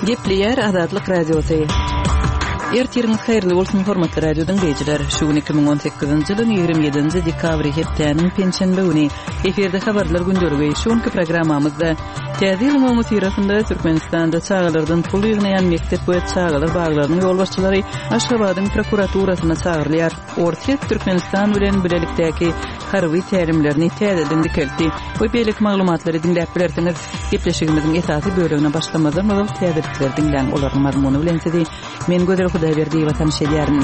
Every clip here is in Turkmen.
Gepleyer Azadlyk Radiosu. Ertiriniz hayırlı bolsun hormatly radiodan gejler. Şu 2018-nji ýylyň 27-nji dekabry hepdeniň penşenbe güni eferde habarlar gündörüge şonky programmamyzda täze ýylyň musyrasynda Türkmenistanda çağalardan pul ýygnaýan mektep we çağalar baglarynyň ýol başçylary Aşgabatyň prokuraturasyna çağırylýar. Orta Türkmenistan bilen bilelikdäki harby tälimlerini täzeden dikeldi. Bu beýlik maglumatlary dinläp bilersiňiz. Gepleşigimiziň esasy bölümine başlamadan ýol täzelikler dinläň olaryň mazmuny bilen sizi men gözel Hudaýberdi watan şeýärmi.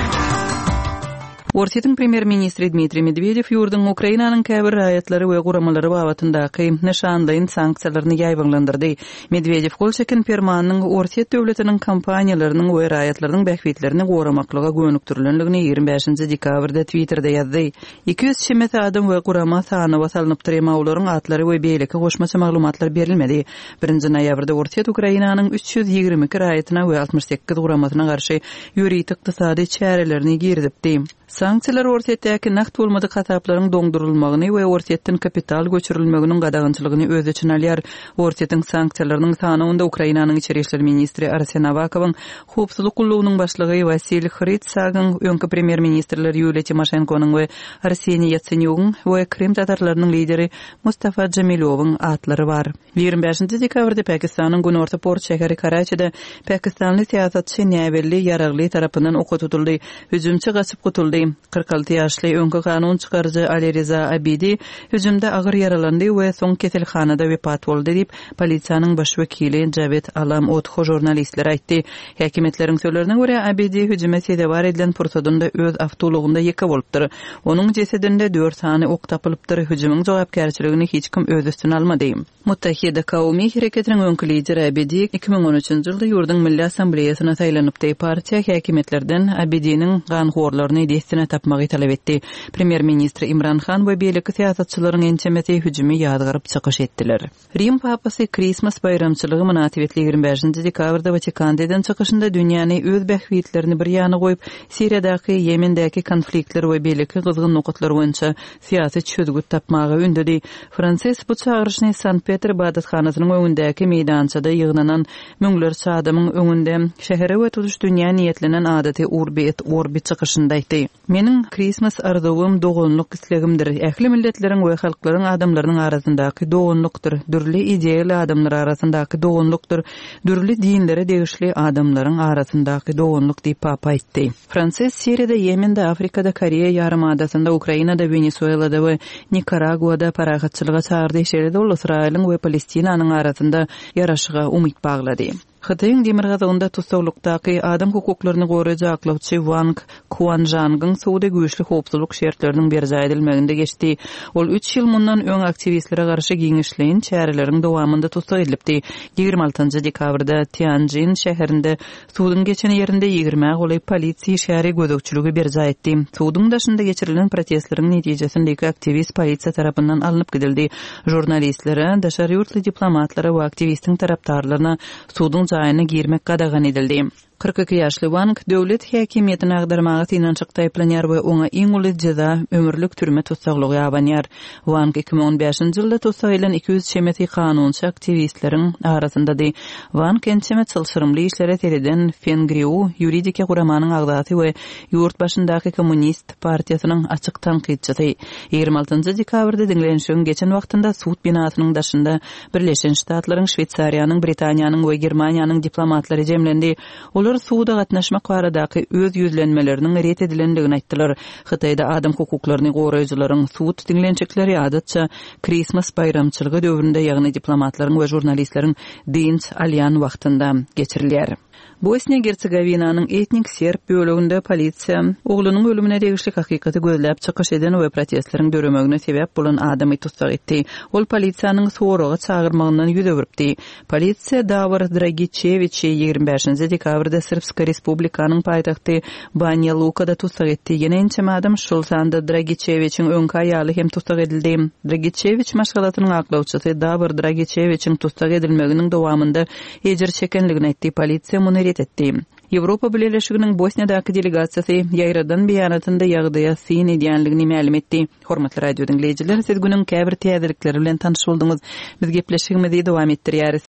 Ortiýetiň premier ministri Dmitri Medvedew ýurdun Ukrainanyň käbir raýatlary we guramalary babatyndaky nişanlaýyn sanksiýalaryny ýaýbanlandyrdy. Medvedew gol çeken permanynyň Ortiýet döwletiniň kampaniýalarynyň we raýatlarynyň bähwitlerini goramaklyga gönükdirilenligini 25-nji dekabrda Twitterda ýazdy. 200 şemet adam we gurama sany wasalnyp durýan olaryň atlary we beýleki goşmaça maglumatlar berilmedi. 1-nji noýabrda Ortiýet Ukrainanyň 322 raýatyna we 68 guramasyna garşy ýuridik ykdysady çärelerini girdipdi. Sanksiýalar Ortiýetdäki nakt bolmady hasaplaryň doňdurulmagyny we Ortiýetden kapital göçürilmeginiň gadagynçylygyny öz içine alýar. Ortiýetiň sanksiýalarynyň sanawyna Ukrainanyň içeri işler ministri Arsen Avakowyň, howpsuzlyk gullugynyň başlygy Vasil Hritsagyn, öňki premier ministrler Yulia Tymoshenkonyň we Arseniy Yatsenyugyň we Krim tatarlarynyň lideri Mustafa Jamilowyň atlary bar. 25-nji dekabrda Pakistanyň günorta port şäheri Karaçyda Pakistanly siýasatçy näwelli ýaragly tarapyndan oka tutuldy. Hüjümçi gaçyp gutuldy. 46 ýaşly öňki kanun çykarjy Ali Reza Abidi hüjümde agyr yaralandy we soň keselhanada wepat boldy diýip polisiýanyň baş wekili Javed Alam Otho jurnalistlere aýtdy. Häkimetleriň sözlerine görä Abidi hüjüme sebäp edilen pursadynda öz awtolugynda ýeke bolupdyr. Onuň cesedinde 4 sany ok tapylypdyr. Hüjümüň jogapkärçiligini hiç kim öz üstüne almady. Muttahida Kawmy hereketiniň öňki lideri Abidi 2013-nji ýylda ýurdun Milli Assambleýasyna saýlanypdy. Partiýa häkimetlerden Abidiniň ganhorlaryny destine tapmagy talap etdi. Premier ministri Imran Khan we beýleki siýasatçylaryň ençemeti hüjümi ýadgaryp çykyş etdiler. Rim papasy Christmas bayramçylygy münasibetli 25-nji dekabrda Vatikanddan çykyşynda dünýäni öz bähwitlerini bir ýana goýup Siriýadaky, Yemendäki konfliktler we beýleki gyzgyn nokatlar boýunça syýasy çözgüt tapmagy ündedi. Franses bu çağrışyny Sankt-Peter ibadatxanasynyň öňündäki meýdançada ýygnanan müňler adamyň öňünde şähere we tutuş dünýä niýetlenen adaty urbi et orbi çykyşynda aýtdy. Meniň Christmas arzowum dogonluk islegimdir. Ähli milletleriň we halklaryň adamlarynyň arasyndaky dogonlukdyr. Dürli ideýaly adamlar arasyndaky dogonlukdyr. Dürli dinlere degişli adamlaryň arasyndaky dogonluk diýip papa aýtdy. Franses Siriýada, Yemende, Afrikada, Koreýa ýarymadasyna, Ukrainada, Venezuelada we Nikaraguada paragatçylyga çağırdy. Şeýle ol Israýlyň we Palestinanyň arasynda ýaraşyga umyt baglady. Xitoyň demir gazagynda tutsawlykdaky adam hukuklaryny gorajaklawçy Wang Quanzhang'yň suwda güýçli howpsuzlyk şertleriniň berjä edilmeginde geçdi. Ol 3 ýyl mundan öň aktivistlere garşy giňişleýän çäreleriň dowamında tutsak edilipdi. 26-njy dekabrda Tianjin şäherinde suwdyň geçen ýerinde 20 goly polisiýa şäheri gözükçüligi berjä etdi. Suwdyň daşynda geçirilen protestleriň netijesindäki aktivist polisiýa tarapyndan alınıp gidildi. Jurnalistlere, daşary ýurtly diplomatlara we aktivistiň tarapdarlaryna suwdyň jaýyna girmek gadagan edildi. 42 ýaşly Wang döwlet häkimetine agdarmagy tinançykda aýplanýar we oňa iň uly jaza ömürlük türme tutsaklygy ýabanýar. Wang 2015-nji ýylda tutsak edilen 200 şemeti kanunçy aktivistleriň arasyndady. Wang ençeme çylşyrymly işlere tereden Fengriu ýuridik guramanyň agdaty we ýurt başyndaky kommunist partiýasynyň açyk tanqidçisi. 26-njy dekabrda dinlenşiň geçen wagtynda suud binasynyň daşynda Birleşen Ştatlaryň, Şweýtsariýanyň, Britaniýanyň we Germaniýanyň diplomatlary jemlendi. Olar suwda gatnaşmak baradaky öz ýüzlenmeleriniň ret edilendigini aýtdylar. Xitoyda adam hukuklaryny goraýjylaryň suwd dinlençikleri adatça Christmas bayramçylygy döwründe, ýagny diplomatlaryň we jurnalistleriň dinç alýan wagtynda geçirilýär. Bosniýa-Hersegowinyň etnik serb bölегinde polisiýa oglunyň ölümine degişlik hakykaty gözläp çykyş eden we protestleriň döremegine sebäp bolan adamy tutsak etdi. Ol polisiýanyň soragy çağırmagyndan ýüze berdi. Polisiýa Davor Dragičević 25-nji dekabrda Srpska Respublikanyň paýtagty Banja Lukada tutsak etdi. Ýene ençeme adam şol sanda Dragičevićiň öňki aýaly hem tutsak edildi. Dragičević maşgalatynyň aklawçysy Davor Dragičevićiň tutsak edilmeginiň dowamında ejir çekenligini aýtdy. Polisiýa muny ret etdi. Ýewropa Birleşiginiň Bosniýadaky delegasiýasy ýaýradan beýanatynda ýagdaýa syn edýänligini ma'lum etdi. Hormatly radio dinleýijiler, siz günüň käbir täzelikleri bilen tanyş boldyňyz. Biz gepleşigimizi dowam etdirýäris.